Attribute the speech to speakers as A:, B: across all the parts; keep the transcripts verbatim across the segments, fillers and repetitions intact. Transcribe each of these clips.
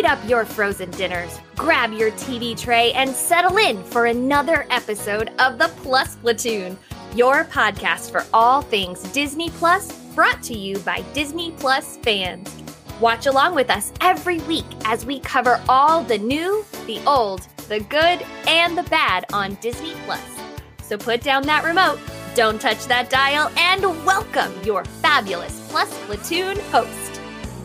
A: up your frozen dinners, grab your T V tray, and settle in for another episode of the Plus Platoon, your podcast for all things Disney Plus, brought to you by Disney Plus fans. Watch along with us every week as we cover all the new, the old, the good, and the bad on Disney Plus. So put down that remote, don't touch that dial, and welcome your fabulous Plus Platoon host.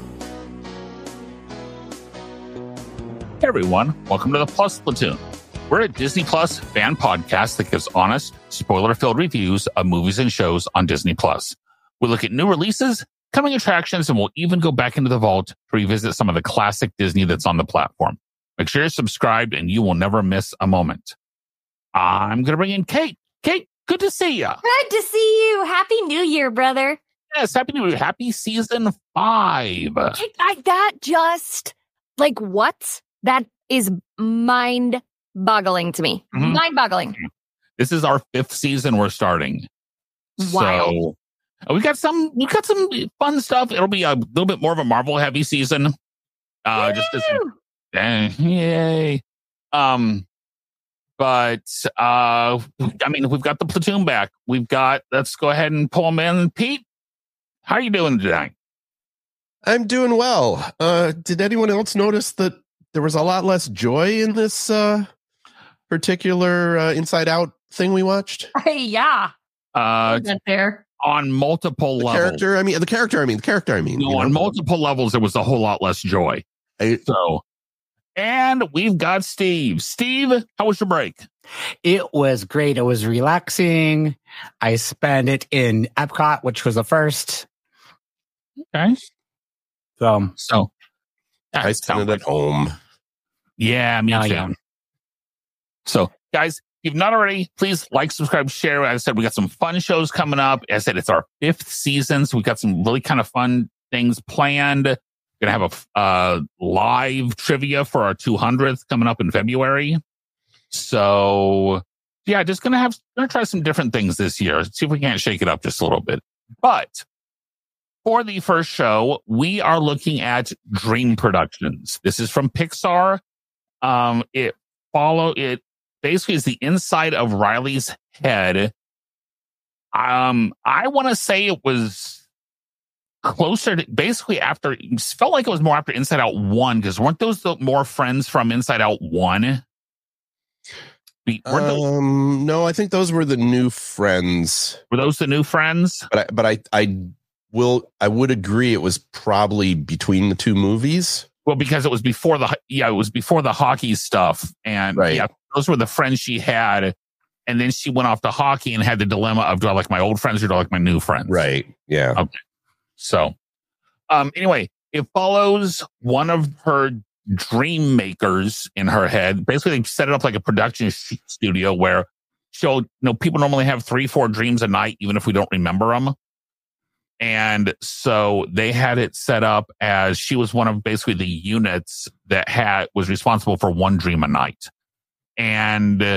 B: Hey everyone, welcome to the Plus Platoon. We're a Disney Plus fan podcast that gives honest, spoiler-filled reviews of movies and shows on Disney Plus. We look at new releases, coming attractions, and we'll even go back into the vault to revisit some of the classic Disney that's on the platform. Make sure you're subscribed and you will never miss a moment. I'm going to bring in Kate. Kate, good to see you.
A: Good to see you. Happy New Year, brother.
B: Yes, Happy New Year. Happy season five.
A: I, I, that just, like, what? That is mind-boggling to me. Mm-hmm. Mind-boggling.
B: This is our fifth season we're starting.
A: Wild.
B: So we got some, we got some fun stuff. It'll be a little bit more of a Marvel heavy season. Uh, just this, uh, yay. Um, but uh, I mean, we've got the platoon back. We've got. Let's go ahead and pull them in. Pete, how are you doing today?
C: I'm doing well. Uh, did anyone else notice that there was a lot less joy in this uh, particular uh, Inside Out thing we watched?
A: Hey, yeah.
B: Uh,
A: that fair?
B: On multiple
C: the
B: levels.
C: Character, I mean, the character, I mean, the character, I mean.
B: No, on know? multiple levels, there was a whole lot less joy.
C: I,
B: so, and we've got Steve. Steve, how was your break?
D: It was great. It was relaxing. I spent it in Epcot, which was the first.
B: Okay.
D: So,
B: so
C: I spent it at home.
B: Yeah, me
D: oh,
B: too.
D: Yeah.
B: So, guys, if you've not already, please like, subscribe, share. As I said, we got some fun shows coming up. As I said, it's our fifth season, so we got some really kind of fun things planned. We're going to have a uh, live trivia for our two hundredth coming up in February. So, yeah, just going to have, going to try some different things this year. See if we can't shake it up just a little bit. But for the first show, we are looking at Dream Productions. This is from Pixar. Um, it follow it basically is the inside of Riley's head. Um, I want to say it was closer to basically after. It felt like it was more after Inside Out one, because weren't those the more friends from Inside Out one? Weren't those,
C: um, no, I think those were the new friends.
B: Were those the new friends?
C: But I, but I, I will, I would agree it was probably between the two movies.
B: Well, because it was before the yeah, it was before the hockey stuff, and
C: right.
B: yeah, those were the friends she had, and then she went off to hockey and had the dilemma of, do I like my old friends or do I like my new friends?
C: Right. Yeah.
B: Okay. So, um, anyway, it follows one of her dream makers in her head. Basically, they set it up like a production sh- studio where she'll, you know, people normally have three, four dreams a night, even if we don't remember them. And so they had it set up as she was one of basically the units that had was responsible for one dream a night. And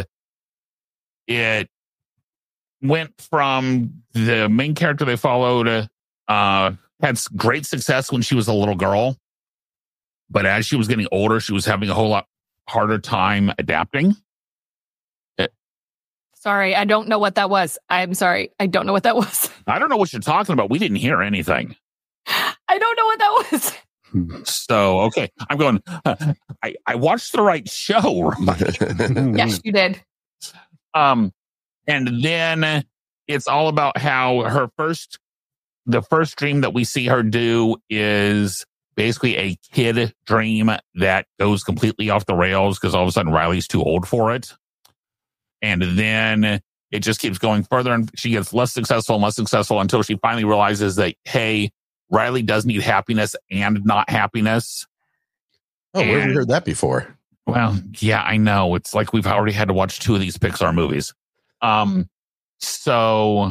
B: it went from the main character they followed, uh, had great success when she was a little girl. But as she was getting older, she was having a whole lot harder time adapting. It,
E: Sorry, I don't know what that was. I'm sorry. I don't know what that was.
B: I don't know what you're talking about. We didn't hear anything.
E: I don't know what that was.
B: So, okay. I'm going, uh, I, I watched the right show, right?
E: Yes, you did.
B: Um, and then it's all about how her first, the first dream that we see her do is basically a kid dream that goes completely off the rails because all of a sudden Riley's too old for it. And then it just keeps going further and she gets less successful and less successful until she finally realizes that, hey, Riley does need happiness and not happiness.
C: Oh, where have we heard that before?
B: Well, yeah, I know. It's like we've already had to watch two of these Pixar movies. Um, so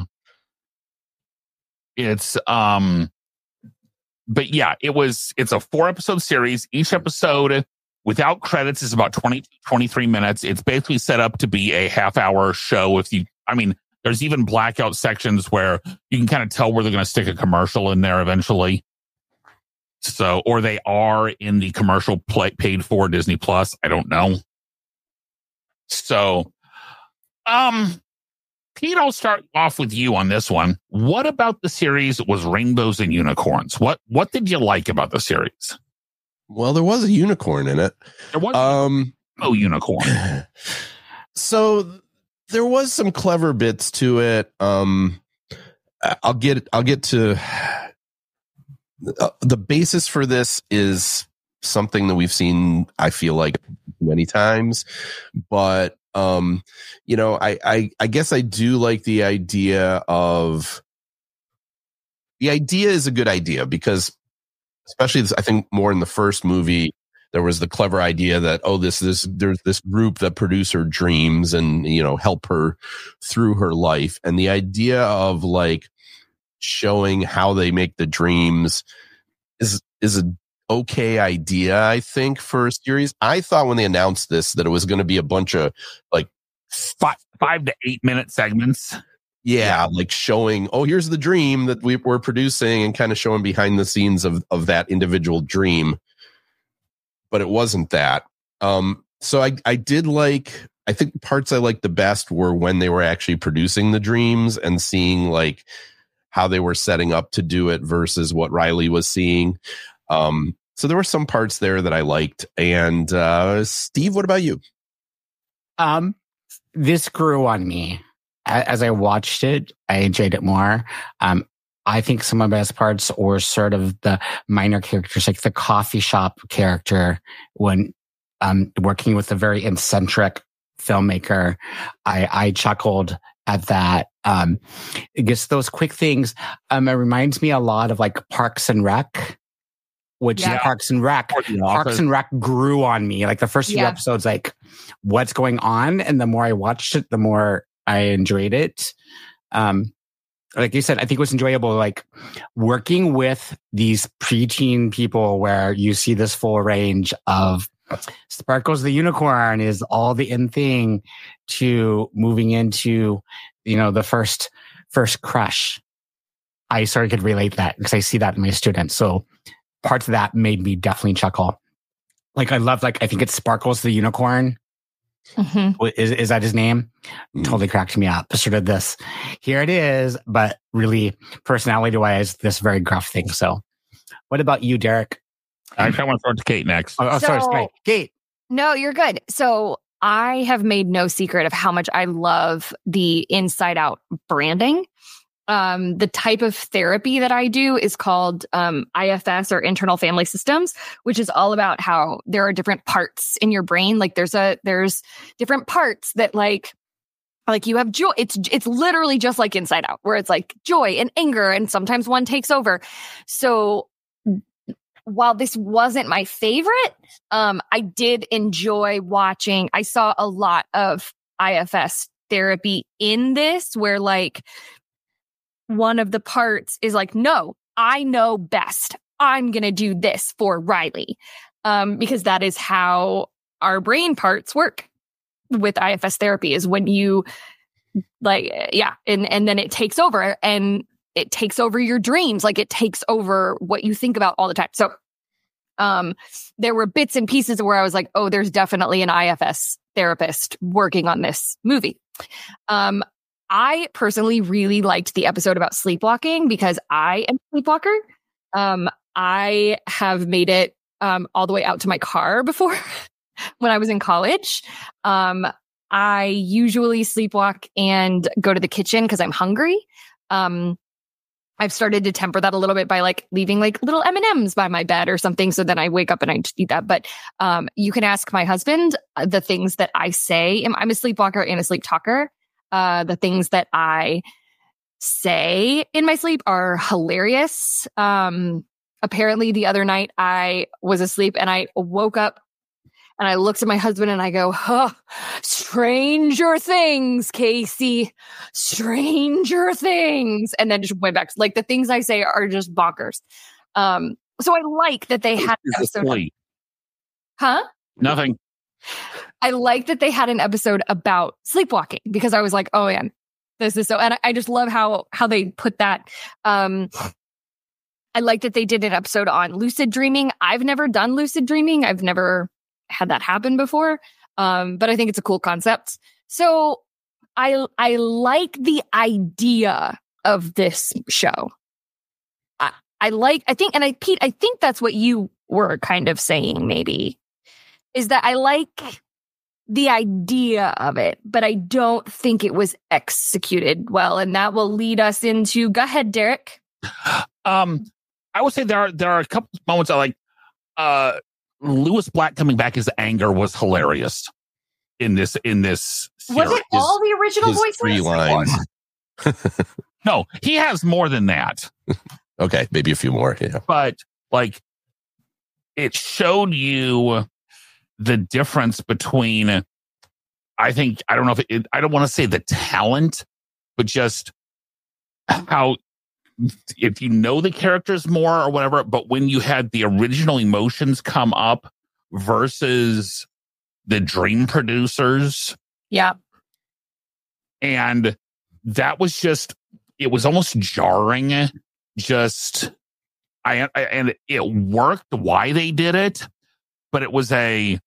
B: it's, um, but yeah, it was, it's a four episode series. Each episode without credits is about twenty, twenty-three minutes. It's basically set up to be a half hour show. If you, I mean, there's even blackout sections where you can kind of tell where they're going to stick a commercial in there eventually. So, or they are in the commercial play, paid for Disney Plus. I don't know. So, um, Pete, I'll start off with you on this one. What about the series was Rainbows and Unicorns? What what did you like about the series?
C: Well, there was a unicorn in it.
B: There was
C: um,
B: no unicorn.
C: So there was some clever bits to it. Um, I'll get I'll get to uh, the basis for this is something that we've seen, I feel like, many times, but um, you know, I, I I guess I do like the idea of the idea is a good idea because, especially this, I think more in the first movie, there was the clever idea that, oh, this this there's this group that produce her dreams and, you know, help her through her life, and the idea of like showing how they make the dreams is is a okay idea, I think, for a series. I thought when they announced this that it was going to be a bunch of like
B: five, five to eight minute segments.
C: Yeah, yeah, like showing, oh, here's the dream that we were producing and kind of showing behind the scenes of, of that individual dream. But it wasn't that. Um, so I, I did like, I think parts I liked the best were when they were actually producing the dreams and seeing like how they were setting up to do it versus what Riley was seeing. Um, so there were some parts there that I liked. And uh, Steve, what about you?
D: Um, this grew on me. As I watched it, I enjoyed it more. Um, I think some of the best parts were sort of the minor characters, like the coffee shop character when um, working with a very eccentric filmmaker. I, I chuckled at that. Um, just those quick things. Um, it reminds me a lot of like Parks and Rec, which
E: Yeah.
D: Parks and Rec, Parks and Rec grew on me. Like the first few
E: Yeah.
D: episodes, like what's going on? And the more I watched it, the more I enjoyed it. Um, like you said, I think it was enjoyable, like working with these preteen people where you see this full range of Sparkles the Unicorn is all the in thing to moving into, you know, the first, first crush. I sort of could relate that because I see that in my students. So parts of that made me definitely chuckle. Like I love, like, I think it's Sparkles the Unicorn.
E: Mm-hmm.
D: Is is that his name?
C: Mm.
D: Totally cracked me up. Sort of this, here it is, but really personality wise, this very gruff thing. So, what about you, Derek?
B: I kind of want to throw it to Kate next.
D: Oh, oh sorry,
E: So-
D: sorry, Kate.
E: No, you're good. So I have made no secret of how much I love the Inside Out branding. Um, the type of therapy that I do is called um, I F S or internal family systems, which is all about how there are different parts in your brain. Like there's a there's different parts that like like you have joy. It's it's literally just like Inside Out, where it's like joy and anger, and sometimes one takes over. So while this wasn't my favorite, um, I did enjoy watching. I saw a lot of I F S therapy in this, where like one of the parts is like, no, I know best. I'm going to do this for Riley. Um, because that is how our brain parts work with I F S therapy, is when you like, yeah. And, and then it takes over and it takes over your dreams. Like it takes over what you think about all the time. So, um, there were bits and pieces where I was like, oh, there's definitely an I F S therapist working on this movie. Um, I personally really liked the episode about sleepwalking because I am a sleepwalker. Um, I have made it um, all the way out to my car before when I was in college. Um, I usually sleepwalk and go to the kitchen because I'm hungry. Um, I've started to temper that a little bit by like leaving like little M and M's by my bed or something. So then I wake up and I just eat that. But um, you can ask my husband uh, the things that I say. I'm, I'm a sleepwalker and a sleep talker. Uh, the things that I say in my sleep are hilarious. Um, apparently the other night I was asleep and I woke up and I looked at my husband and I go, huh, stranger things, Casey, stranger things. And then just went back. Like the things I say are just bonkers. Um, so I like that they had an episode.
B: Sleep.
E: Huh?
B: Nothing.
E: I like that they had an episode about sleepwalking because I was like, oh man, this is so, and I, I just love how, how they put that. Um, I like that they did an episode on lucid dreaming. I've never done lucid dreaming. I've never had that happen before. Um, but I think it's a cool concept. So I I like the idea of this show. I, I like, I think, and I, Pete, I think that's what you were kind of saying, maybe, is that I like the idea of it, but I don't think it was executed well. And that will lead us into, go ahead, Derek.
B: Um, I would say there are, there are a couple moments I like, uh, Lewis Black coming back as Anger was hilarious in this, in this series.
A: Was it all the original
C: His
A: voices?
C: three lines.
B: No, he has more than that.
C: Okay, maybe a few more. Yeah.
B: But like, it showed you the difference between, I think, I don't know if it, I don't want to say the talent, but just how, if you know the characters more or whatever, but when you had the original emotions come up versus the dream producers.
E: Yeah.
B: And that was just, it was almost jarring. Just, I, I and it worked why they did it, but it was a,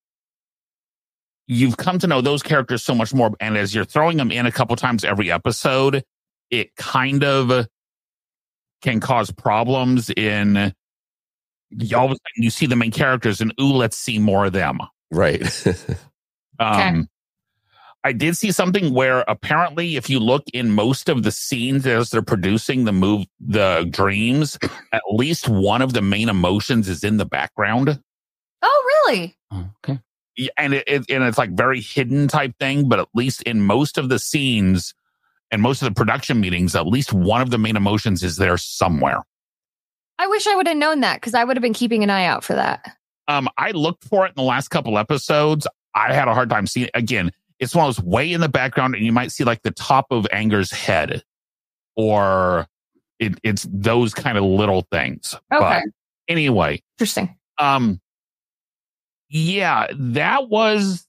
B: you've come to know those characters so much more. And as you're throwing them in a couple times every episode, it kind of can cause problems in, all of a sudden you see the main characters and, ooh, let's see more of them.
C: Right.
B: um,
E: Okay.
B: I did see something where apparently if you look in most of the scenes as they're producing the move, the dreams, at least one of the main emotions is in the background.
A: Oh, really?
D: Okay.
B: Yeah, and it, it and it's like very hidden type thing, but at least in most of the scenes and most of the production meetings, at least one of the main emotions is there somewhere.
E: I wish I would have known that because I would have been keeping an eye out for that.
B: Um, I looked for it in the last couple episodes. I had a hard time seeing it. Again, it's one of those way in the background, and you might see like the top of Anger's head, or it, it's those kind of little things.
E: Okay.
B: But anyway,
E: Interesting.
B: um, yeah, that was.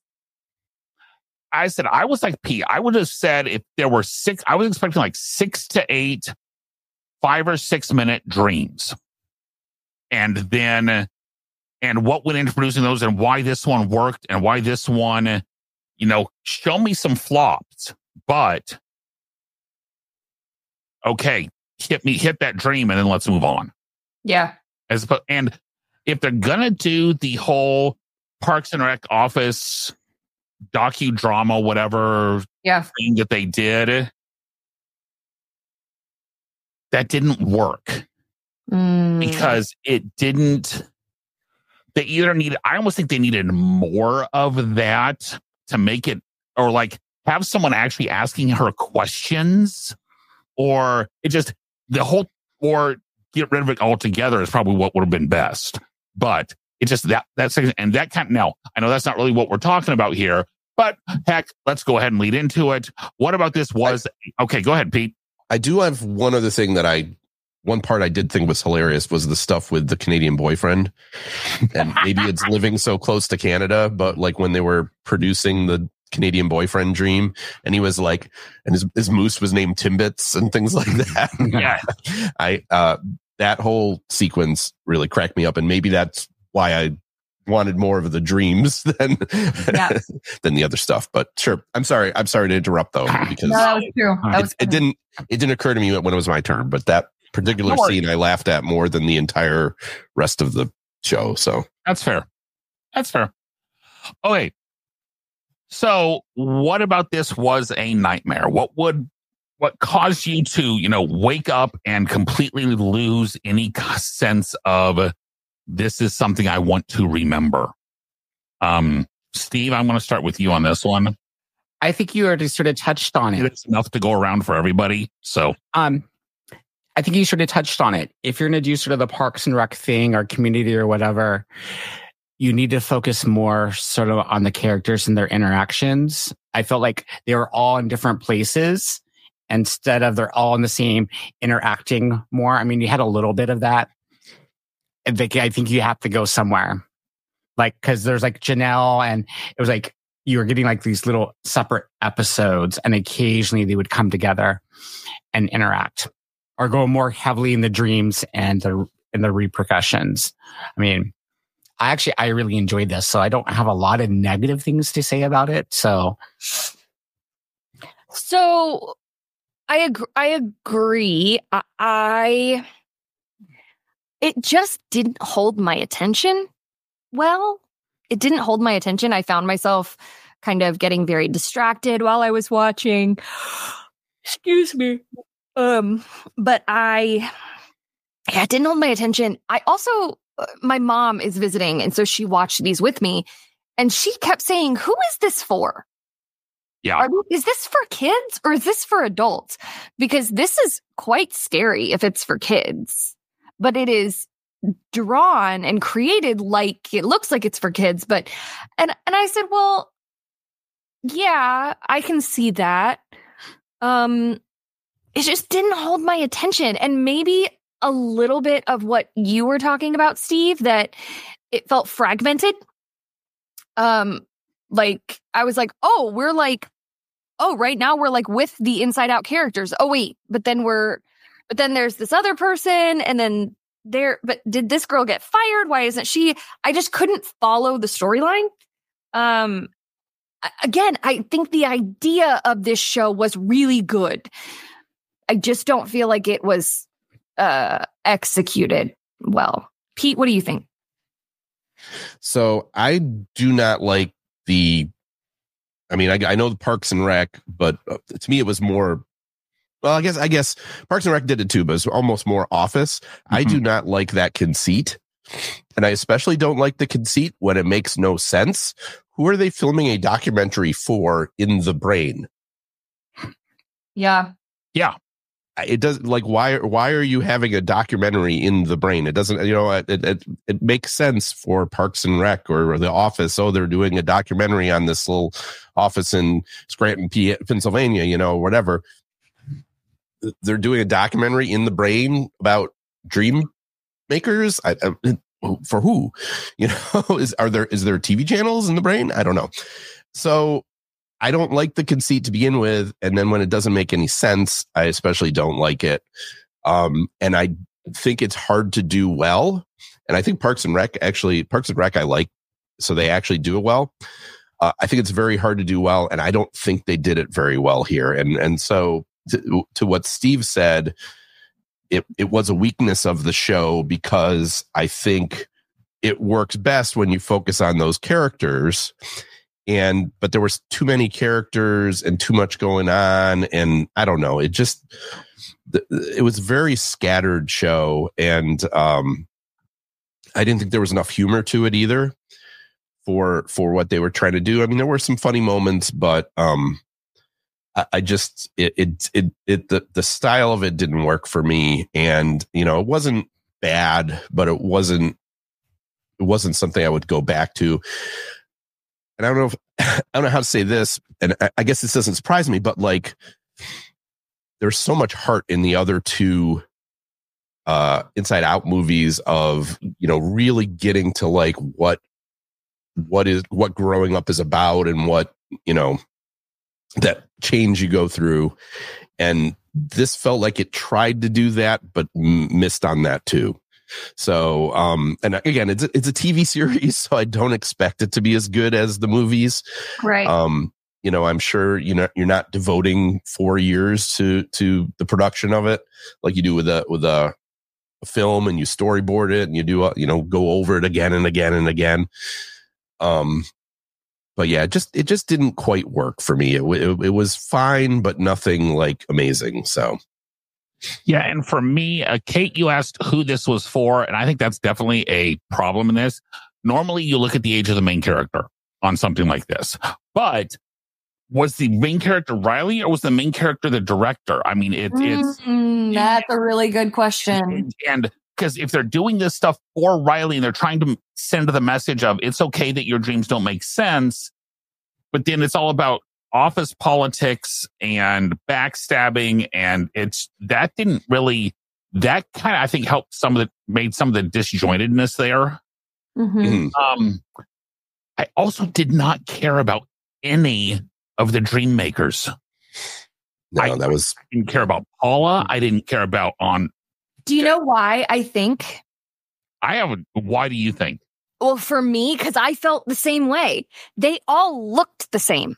B: I said I was like P. I would have said if there were six, I was expecting like six to eight, five or six minute dreams, and then. And what went into producing those and why this one worked and why this one, you know, show me some flops, but okay, hit me, hit that dream and then let's move on.
E: Yeah.
B: As and if they're going to do the whole Parks and Rec office docudrama, whatever
E: Yeah.
B: thing that they did, that didn't work
E: Mm.
B: because it didn't. They either needed, I almost think they needed more of that to make it, or like have someone actually asking her questions, or it just, the whole, or get rid of it altogether is probably what would have been best. But it just, that, that's, and that kind of, now, I know that's not really what we're talking about here, but heck, let's go ahead and lead into it. What about this was, I, okay, go ahead, Pete.
C: I do have one other thing that I, one part I did think was hilarious was the stuff with the Canadian boyfriend. And maybe it's living so close to Canada, but like when they were producing the Canadian boyfriend dream and he was like, and his, his moose was named Timbits and things like that.
B: Yeah.
C: I, uh, that whole sequence really cracked me up. And maybe that's why I wanted more of the dreams than,
E: Yeah.
C: than the other stuff. But sure. I'm sorry. I'm sorry to interrupt though, because
A: No, that was true. That
C: it,
A: was
C: it didn't, it didn't occur to me when it was my turn, but that particular
B: Don't worry.
C: scene I laughed at more than the entire rest of the show. So
B: That's fair. That's fair. Okay. So what about this was a nightmare? What would, what caused you to, you know, wake up and completely lose any sense of this is something I want to remember? Um, Steve, I'm going to start with you on this one.
D: I think you already sort of touched on it.
B: It's enough to go around for everybody. So,
D: Um, I think you sort of touched on it. If you're going to do sort of the Parks and Rec thing or community or whatever, you need to focus more sort of on the characters and their interactions. I felt like they were all in different places instead of they're all in the same interacting more. I mean, you had a little bit of that. I think, I think you have to go somewhere. Like, cause there's like Janelle and it was like, you were getting like these little separate episodes and occasionally they would come together and interact. or go more heavily in the dreams and the and the repercussions. I mean, I actually I really enjoyed this, so I don't have a lot of negative things to say about it. So,
E: so I agree. I agree. I, I it just didn't hold my attention. Well, it didn't hold my attention. I found myself kind of getting very distracted while I was watching. Excuse me. Um, but I, yeah, it didn't hold my attention. I also, uh, my mom is visiting, and so she watched these with me, and she kept saying, "Who is this for?
B: Yeah.
E: Are, is this for kids or is this for adults? Because this is quite scary if it's for kids, but it is drawn and created like it looks like it's for kids." But, and, and I said, well, yeah, I can see that. Um, it just didn't hold my attention. And maybe a little bit of what you were talking about, Steve, that it felt fragmented. Um, like I was like, oh, we're like, oh, right now we're like with the Inside Out characters. Oh, wait, but then we're, but then there's this other person, and then there, but did this girl get fired? Why isn't she? I just couldn't follow the storyline. Um, again, I think the idea of this show was really good. I just don't feel like it was uh, executed well. Pete, what do you think?
C: So I do not like the, I mean, I, I know the Parks and Rec, but to me it was more, well, I guess, I guess Parks and Rec did it too, but it's almost more Office. Mm-hmm. I do not like that conceit. And I especially don't like the conceit when it makes no sense. Who are they filming a documentary for in the brain?
E: Yeah.
B: Yeah.
C: It does, like, why, why are you having a documentary in the brain? It doesn't, you know, it, it, it makes sense for Parks and Rec or The Office. Oh, they're doing a documentary on this little office in Scranton, Pennsylvania, you know, whatever. They're doing a documentary in the brain about dream makers. I, I, for who, you know, is, are there, is there T V channels in the brain? I don't know. So I don't like the conceit to begin with. And then when it doesn't make any sense, I especially don't like it. Um, and I think it's hard to do well. And I think Parks and Rec actually, Parks and Rec I like, so they actually do it well. Uh, I think it's very hard to do well. And I don't think they did it very well here. And, and so to, to what Steve said, it, it was a weakness of the show because I think it works best when you focus on those characters. And, but there was too many characters and too much going on. And I don't know, it just, it was a very scattered show. And, um, I didn't think there was enough humor to it either for, for what they were trying to do. I mean, there were some funny moments, but, um, I, I just, it, it, it, it, the, the style of it didn't work for me. And, you know, it wasn't bad, but it wasn't, it wasn't something I would go back to. And I don't know if, I don't know how to say this, and I, I guess this doesn't surprise me, but like, there's so much heart in the other two uh, Inside Out movies of, you know, really getting to like what, what is, what growing up is about and what, you know, that change you go through. And this felt like it tried to do that, but m- missed on that too. So, um, and again, it's, it's a T V series, so I don't expect it to be as good as the movies.
E: Right.
C: Um, you know, I'm sure, you know, you're not devoting four years to, to the production of it like you do with a, with a, a film, and you storyboard it and you do, a, you know, go over it again and again and again. Um, but yeah, it just, it just didn't quite work for me. It, it, it was fine, but nothing like amazing. So.
B: Yeah, and for me, uh, Kate, you asked who this was for, and I think that's definitely a problem in this. Normally, you look at the age of the main character on something like this, but was the main character Riley, or was the main character the director? I mean, it, it's
E: mm, that's a really good question.
B: And because if they're doing this stuff for Riley and they're trying to send the message of it's okay that your dreams don't make sense, but then it's all about office politics and backstabbing, and it's that didn't really that kind of I think helped some of the made some of the disjointedness there.
E: Mm-hmm.
B: Um, I also did not care about any of the dream makers.
C: No,
B: I,
C: that was.
B: I didn't care about Paula. I didn't care about on.
E: Do you know why I think?
B: I have. A, why do you think?
E: Well, for me, because I felt the same way. They all looked the same.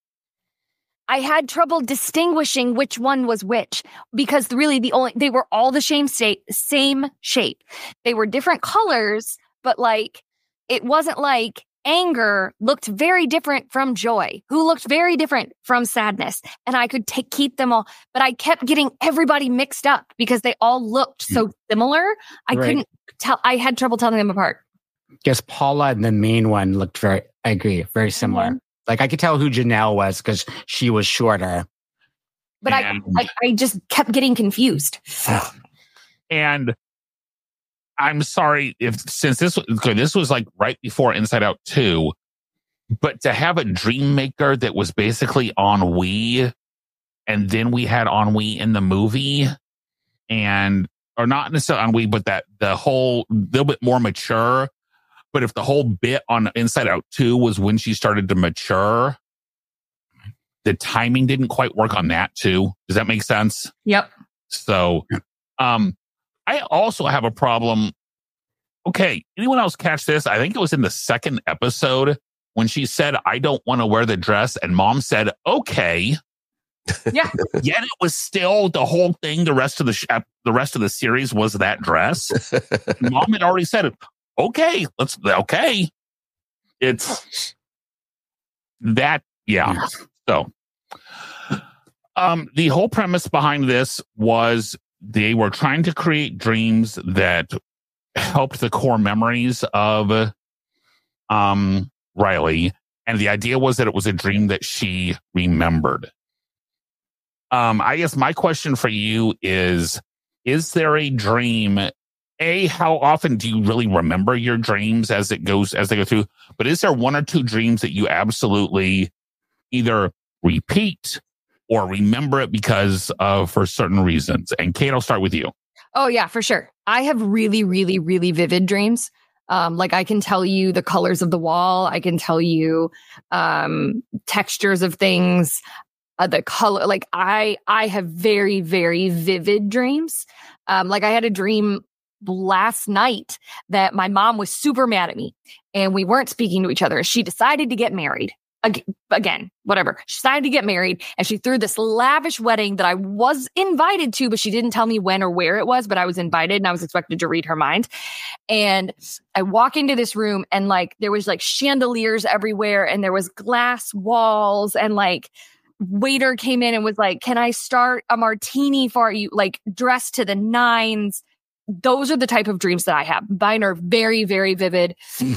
E: I had trouble distinguishing which one was which because really the only they were all the same state, same shape. They were different colors, but like it wasn't like anger looked very different from joy, who looked very different from sadness, and I could take keep them all, but I kept getting everybody mixed up because they all looked so similar. I
D: Right.
E: couldn't tell. I had trouble telling them apart.
D: Guess Paula and the main one looked very, I agree, very similar.
E: Mhm.
D: Like I could tell who Janelle was because she was shorter.
E: But I,
B: And-
E: I, I just kept getting confused.
B: And I'm sorry if since this okay, this was like right before Inside Out two, but to have a dream maker that was basically ennui, and then we had ennui in the movie, and or not necessarily ennui, but that the whole little bit more mature. But if the whole bit on Inside Out two was when she started to mature, the timing didn't quite work on that too. Does that make sense?
E: Yep.
B: So, um, I also have a problem. Okay, anyone else catch this? I think it was in the second episode when she said, "I don't want to wear the dress," and Mom said, "Okay."
E: Yeah.
B: Yet it was still the whole thing. The rest of the sh- the rest of the series was that dress. Mom had already said it. Okay, let's. Okay, it's that. Yeah. So, um, the whole premise behind this was they were trying to create dreams that helped the core memories of um Riley, and the idea was that it was a dream that she remembered. Um, I guess my question for you is: is there a dream? A, how often do you really remember your dreams as it goes as they go through? But is there one or two dreams that you absolutely either repeat or remember it because of for certain reasons? And Kate, I'll start with you.
E: Oh, yeah, for sure. I have really, really, really vivid dreams. Um, like I can tell you the colors of the wall. I can tell you um, textures of things, uh, the color. Like I, I have very, very vivid dreams. Um, like I had a dream last night that my mom was super mad at me and we weren't speaking to each other. She decided to get married. Again, whatever. She decided to get married and she threw this lavish wedding that I was invited to, but she didn't tell me when or where it was, but I was invited and I was expected to read her mind. And I walk into this room and like there was like chandeliers everywhere and there was glass walls and like waiter came in and was like, "Can I start a martini for you?" Like dressed to the nines. Those are the type of dreams that I have. Mine are very, very vivid.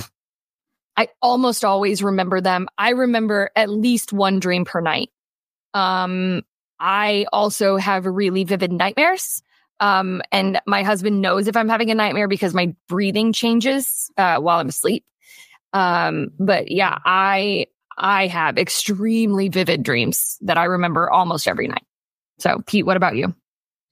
E: I almost always remember them. I remember at least one dream per night. Um, I also have really vivid nightmares. Um, and my husband knows if I'm having a nightmare because my breathing changes uh, while I'm asleep. Um, but yeah, I I have extremely vivid dreams that I remember almost every night. So, Pete, what about you?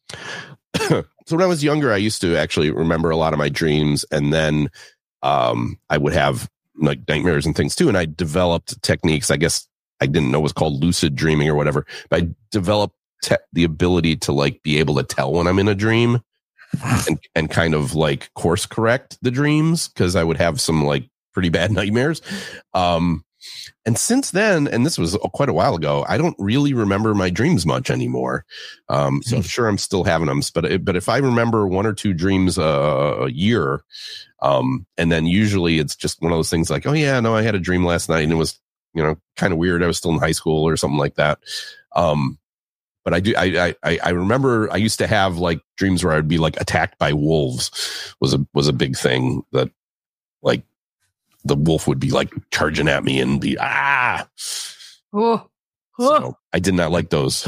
C: So when I was younger, I used to actually remember a lot of my dreams, and then um, I would have like nightmares and things too. And I developed techniques. I guess I didn't know it was called lucid dreaming or whatever, but I developed te- the ability to like be able to tell when I'm in a dream and and kind of like course correct the dreams because I would have some like pretty bad nightmares. Um, And since then, and this was quite a while ago, I don't really remember my dreams much anymore. Um, so I'm sure I'm still having them. But but if I remember one or two dreams uh, a year, um, and then usually it's just one of those things like, oh yeah, no, I had a dream last night and it was, you know, kind of weird. I was still in high school or something like that. Um, but I do, I, I, I remember I used to have like dreams where I'd be like attacked by wolves was a was a big thing that like. The wolf would be like charging at me and be, ah,
E: Oh,
C: so I did not like those,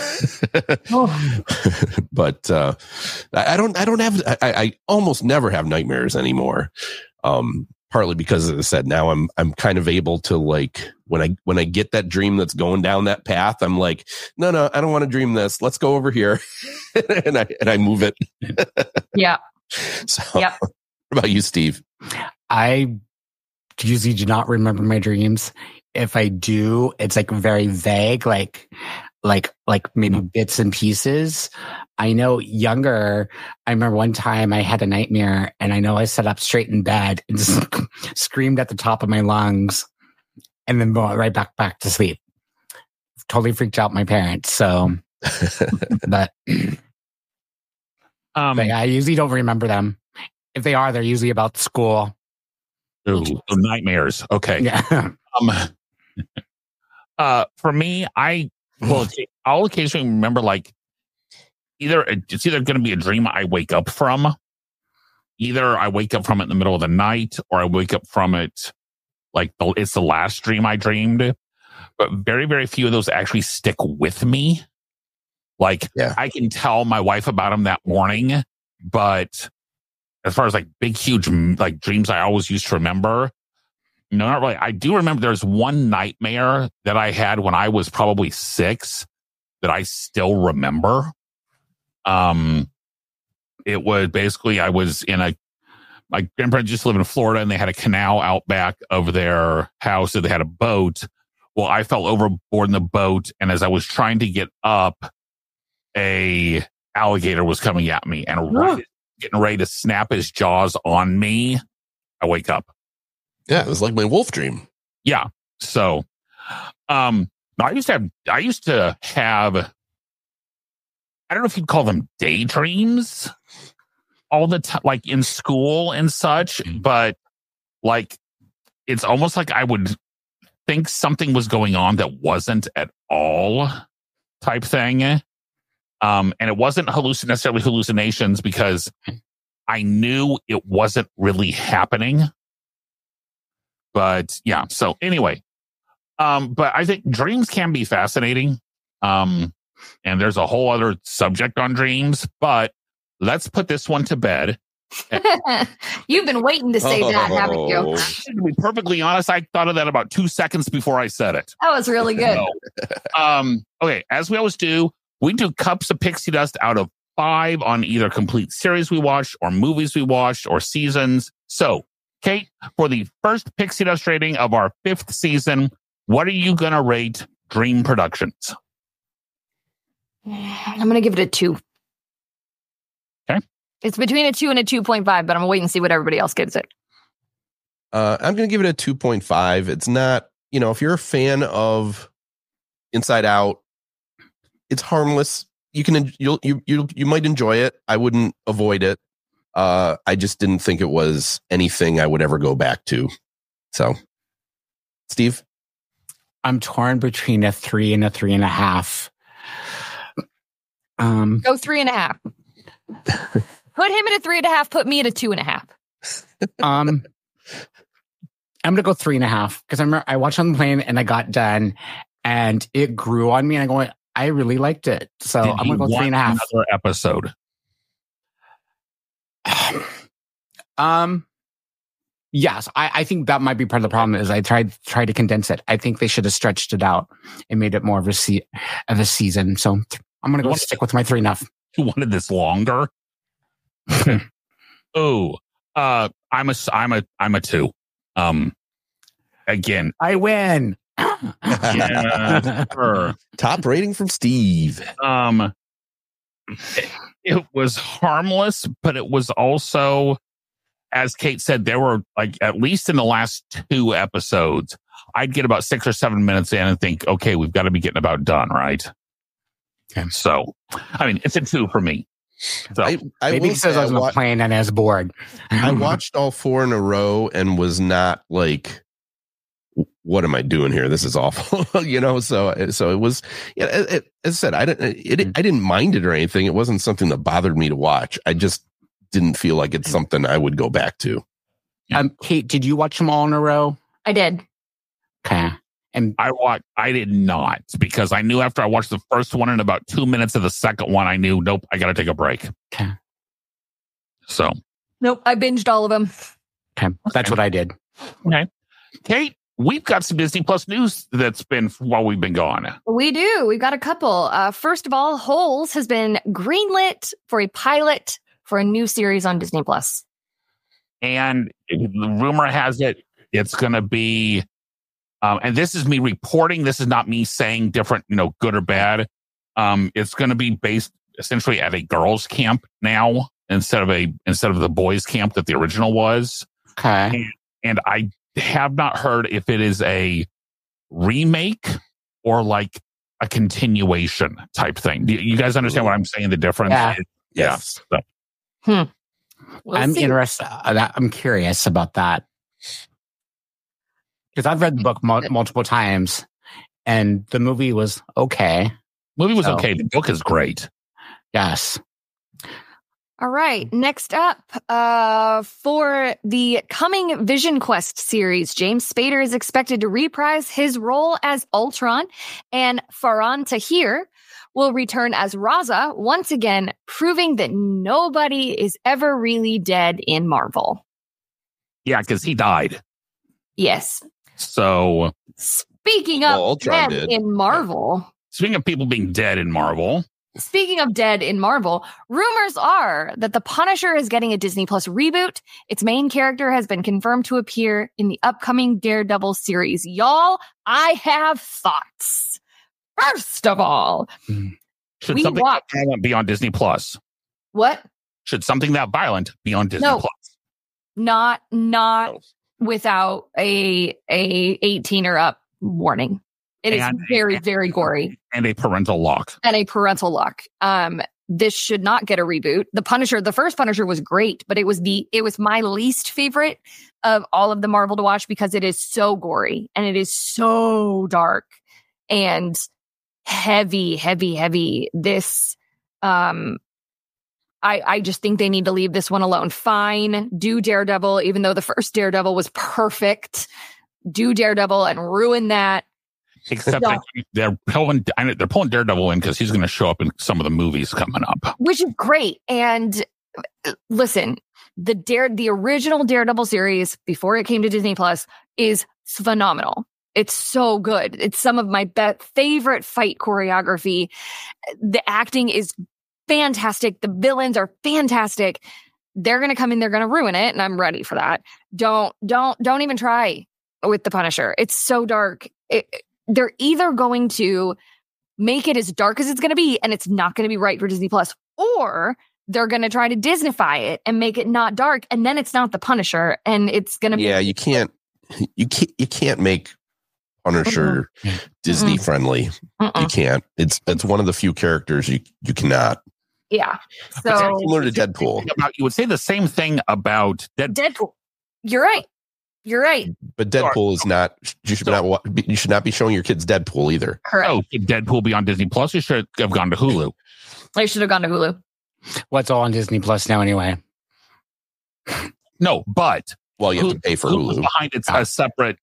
E: oh.
C: but, uh, I don't, I don't have, I, I almost never have nightmares anymore. Um, partly because as I said, now I'm, I'm kind of able to like, when I, when I get that dream that's going down that path, I'm like, no, no, I don't want to dream this. Let's go over here. and I, and I move it.
E: Yeah.
C: So
E: Yep.
C: what about you, Steve?
D: I usually do not remember my dreams. If I do, it's like very vague, like like like maybe bits and pieces. I know younger, I remember one time I had a nightmare and I know I sat up straight in bed and just screamed at the top of my lungs and then went right back back to sleep. Totally freaked out my parents. So but,
B: Um,
D: but yeah, I usually don't remember them. If they are, they're usually about school.
B: ooh, nightmares. Okay.
D: Yeah.
B: Um, uh, for me, I will. I'll occasionally remember like either it's either going to be a dream I wake up from, either I wake up from it in the middle of the night, or I wake up from it like the, it's the last dream I dreamed. But very, very few of those actually stick with me. Like
C: Yeah.
B: I can tell my wife about them that morning, but as far as like big, huge like dreams I always used to remember, no, not really. I do remember there's one nightmare that I had when I was probably six that I still remember. Um, it was basically I was in a my grandparents used to live in Florida and they had a canal out back of their house and they had a boat. Well, I fell overboard in the boat, and as I was trying to get up, a alligator was coming at me and right, getting ready to snap his jaws on me. I wake up.
C: Yeah, it was like my wolf dream.
B: Yeah. So, um, I used to have, I used to have, I don't know if you'd call them daydreams all the time, like in school and such, but like, it's almost like I would think something was going on that wasn't at all type thing. Um, and it wasn't hallucin- necessarily hallucinations because I knew it wasn't really happening. But yeah, so anyway, um, but I think dreams can be fascinating. Um, and there's a whole other subject on dreams, but let's put this one to bed.
E: You've been waiting to say that, haven't you?
C: Oh.
B: To be perfectly honest, I thought of that about two seconds before I said it.
E: That was really good.
B: So, um, okay, as we always do, we do cups of pixie dust out of five on either complete series we watched or movies we watched or seasons. So, Kate, for the first pixie dust rating of our fifth season, what are you going to rate Dream Productions?
E: I'm going to give it a two.
B: Okay.
E: It's between a two and a two point five, but I'm going to wait and see what everybody else gives it.
C: Uh, I'm going to give it a two point five. It's not, you know, if you're a fan of Inside Out, it's harmless. You can, you'll, you, you, you might enjoy it. I wouldn't avoid it. Uh, I just didn't think it was anything I would ever go back to. So, Steve?
D: I'm torn between a three and a three and a half. Um,
E: Go three and a half. Put him at a three and a half. Put me at a two and a half.
D: um, I'm gonna go three and a half because I remember I watched on the plane and I got done and it grew on me and I go, I really liked it. So
B: Did
D: I'm
B: you
D: gonna go three and a half.
B: Another episode.
D: um, yes, I, I think that might be part of the problem. Is I tried tried to condense it. I think they should have stretched it out and made it more of a se- of a season. So I'm gonna go
B: What?
D: stick with my three and a half.
B: You wanted this longer? Oh, uh, I'm a, I'm a, I'm a two. Um, again,
D: I win.
B: yeah, sure.
C: Top rating from Steve.
B: Um, it, it was harmless, but it was also, as Kate said, there were like, at least in the last two episodes, I'd get about six or seven minutes in and think, okay, we've got to be getting about done, right?
D: Okay.
B: So, I mean, it's a two for me. So,
C: I, I
D: Maybe
C: will
D: because
C: say
D: I was
C: I
D: on
C: wa-
D: a plane and I was bored.
C: I watched all four in a row and was not like, what am I doing here? This is awful, you know? So, so it was, yeah, it, it, as I said, I didn't, it, I didn't mind it or anything. It wasn't something that bothered me to watch. I just didn't feel like it's something I would go back to.
D: Um, Kate, did you watch them all in a row?
E: I did.
D: Okay. And
B: I watched, I did not, because I knew after I watched the first one and about two minutes of the second one, I knew, nope, I got to take a break.
D: okay.
B: So,
E: Nope. I binged all of them.
D: Okay. That's what I did.
B: okay. Kate, we've got some Disney Plus news that's been while we've been gone.
E: We do. We've got a couple. Uh, first of all, Holes has been greenlit for a pilot for a new series on Disney Plus.
B: And the rumor has it, it's going to be, um, and this is me reporting. This is not me saying different, you know, good or bad. Um, it's going to be based essentially at a girls' camp now instead of a instead of the boys' camp that the original was.
D: Okay.
B: And, and I have not heard if it is a remake or like a continuation type thing. Do you guys understand what I'm saying? The difference?
D: Yeah.
B: It-
C: Yes.
B: yeah. So,
E: Hmm. We'll
D: I'm
E: see.
D: interested. uh, I'm curious about that because I've read the book mul- multiple times, and the movie was okay.
B: movie was
D: So-
B: okay. The book is great.
D: Yes.
E: All right. Next up, uh, for the coming Vision Quest series, James Spader is expected to reprise his role as Ultron, and Farhan Tahir will return as Raza once again, proving that nobody is ever really dead in Marvel.
B: Yeah, because he died.
E: Yes.
B: So
E: Speaking of
C: Well, Ultron
E: dead
C: did.
E: in Marvel,
B: speaking of people being dead in Marvel,
E: Speaking of dead in Marvel, rumors are that The Punisher is getting a Disney Plus reboot. Its main character has been confirmed to appear in the upcoming Daredevil series. Y'all, I have thoughts. First of all,
B: should
E: We
B: something
E: watch-
B: that violent be on Disney Plus?
E: what?
B: Should something that violent be on Disney
E: No.
B: Plus?
E: Not not
B: No.
E: without a a eighteen or up warning. It is
B: And-
E: very
B: and-
E: very gory.
B: And a parental lock.
E: And a parental lock. Um, this should not get a reboot. The Punisher, the first Punisher was great, but it was the it was my least favorite of all of the Marvel to watch because it is so gory and it is so dark and heavy, heavy, heavy. This, um, I I just think they need to leave this one alone. Fine, do Daredevil, even though the first Daredevil was perfect. Do Daredevil and ruin that.
B: Except
E: No.
B: that they're pulling I know they're pulling Daredevil in because he's going to show up in some of the movies coming up.
E: Which is great. And uh, listen, the Dare the original Daredevil series before it came to Disney Plus is phenomenal. It's so good. It's some of my be- favorite fight choreography. The acting is fantastic. The villains are fantastic. They're going to come in, they're going to ruin it, and I'm ready for that. Don't don't don't even try with the Punisher. It's so dark. It, they're either going to make it as dark as it's going to be, and it's not going to be right for Disney Plus, or they're going to try to Disneyfy it and make it not dark, and then it's not the Punisher, and it's going to be
C: Yeah, you can't. You can't. You can't make Punisher Disney friendly.
E: Mm-mm.
C: You can't. It's it's one of the few characters you you cannot.
E: yeah.
C: It's
E: So
C: similar to Deadpool,
B: About, you would say the same thing about Deadpool.
E: Deadpool. You're right. You're right.
C: but Deadpool is not. You should not. wa- You should not be showing your kids Deadpool either.
E: Correct.
B: Oh, should Deadpool be on Disney Plus? You should have gone to Hulu.
E: I should have gone to Hulu.
D: What's all on Disney Plus now anyway?
B: No, but
C: Well, you have to pay for
B: Hulu's
C: Hulu.
B: behind it's a separate.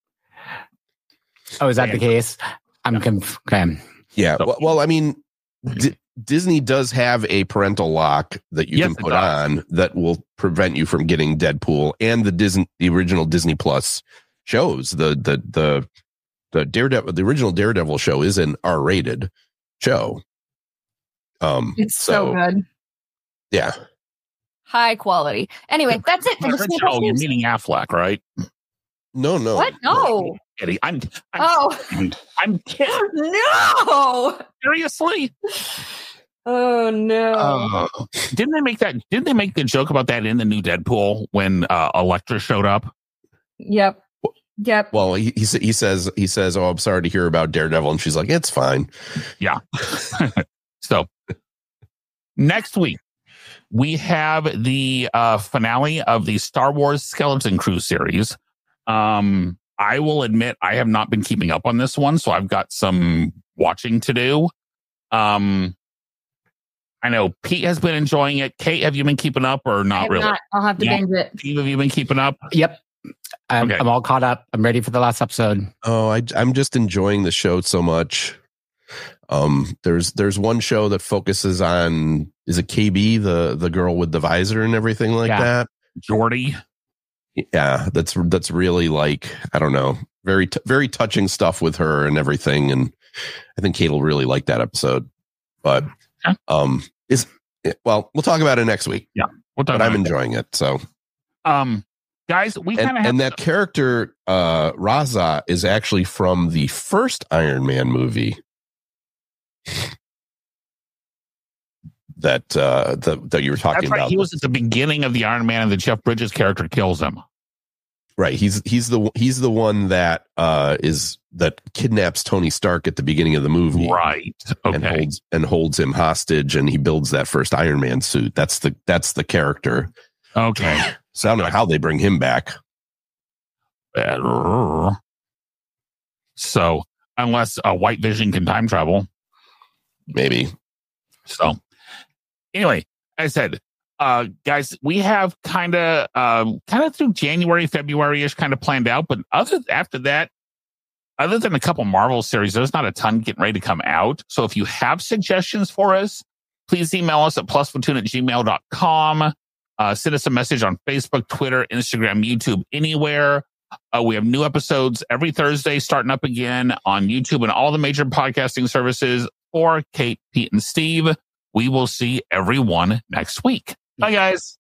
D: Oh, is that the case? I'm conf- okay.
C: Yeah.
B: So-
C: Well, well, I mean, D- Disney does have a parental lock that you
B: Yes,
C: can
B: it
C: put
B: does.
C: on that will prevent you from getting Deadpool and the Disney, the original Disney Plus shows. The the the the Daredevil, the original Daredevil show is an R-rated show. Um,
E: It's so, good.
C: yeah.
E: High quality. Anyway, that's it for the Disney Plus
B: Oh, you're
E: news.
B: meaning Affleck, right?
C: No, no.
E: What? No.
B: Kidding. I'm. I'm,
E: Oh
B: I'm, I'm kidding.
E: no.
B: Seriously.
E: Oh no.
C: Uh,
B: Didn't they make that? Didn't they make the joke about that in the new Deadpool when uh, Elektra showed up?
E: Yep. Yep.
C: well, he he, sa- he says he says, "Oh, I'm sorry to hear about Daredevil," and she's like, "It's fine."
B: Yeah. So next week we have the uh, finale of the Star Wars Skeleton Crew series. Um, I will admit I have not been keeping up on this one, so I've got some watching to do. Um, I know Pete has been enjoying it. Kate, have you been keeping up or not
E: I'm
B: really?
E: not. I'll have to
B: Yeah.
E: binge it.
B: Steve, have you been keeping up?
D: Yep. I'm,
B: Okay.
D: I'm all caught up. I'm ready for the last episode.
C: Oh, I, I'm just enjoying the show so much. Um, there's there's one show that focuses on is it K B the the girl with the visor and everything like
D: Yeah.
C: that.
B: Jordy.
C: Yeah, that's that's really like I don't know, very t- very touching stuff with her and everything, and I think Kate will really like that episode. But
B: Okay.
C: um, is well, we'll talk about it next week.
B: We'll talk
C: But I'm
B: about it.
C: enjoying it. So
B: Um, guys, we kind
C: and,
B: of have
C: and that character uh Raza is actually from the first Iron Man movie. that uh, the, that you were talking
B: That's right.
C: about.
B: He was at the beginning of the Iron Man, and the Jeff Bridges character kills him.
C: Right. He's he's the he's the one that uh, is that kidnaps Tony Stark at the beginning of the movie.
B: Right. Okay.
C: And holds and holds him hostage, and he builds that first Iron Man suit. That's the that's the character.
B: Okay.
C: So I don't know how they bring him back.
B: So unless a uh, White Vision can time travel,
C: maybe.
B: So anyway, I said, uh, guys, we have kind of um, kind of through January, February ish kind of planned out, but other after that, other than a couple Marvel series, there's not a ton getting ready to come out. So if you have suggestions for us, please email us at plus platoon at gmail dot com. Uh, send us a message on Facebook, Twitter, Instagram, YouTube, anywhere. Uh, we have new episodes every Thursday starting up again on YouTube and all the major podcasting services. For Kate, Pete, and Steve, we will see everyone next week. Bye, guys.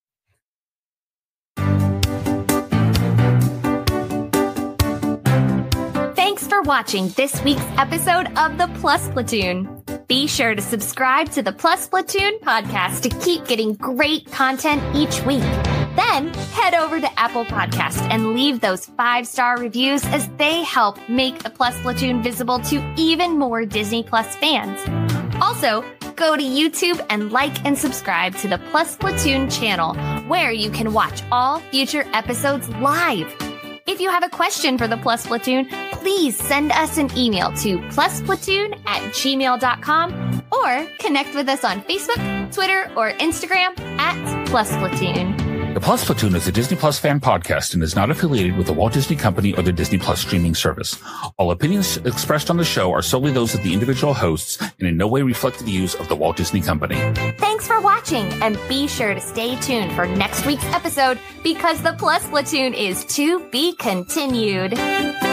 A: Thanks for watching this week's episode of the Plus Platoon. Be sure to subscribe to the Plus Platoon podcast to keep getting great content each week. Then head over to Apple Podcast and leave those five-star reviews as they help make the Plus Platoon visible to even more Disney Plus fans. Also, go to YouTube and like and subscribe to the Plus Platoon channel, where you can watch all future episodes live. If you have a question for the Plus Platoon, please send us an email to plusplatoon at gmail dot com or connect with us on Facebook, Twitter, or Instagram at Plus Platoon.
B: The Plus Platoon is a Disney Plus fan podcast and is not affiliated with the Walt Disney Company or the Disney Plus streaming service. All opinions expressed on the show are solely those of the individual hosts and in no way reflect the views of the Walt Disney Company.
A: Thanks for watching, and be sure to stay tuned for next week's episode because the Plus Platoon is to be continued.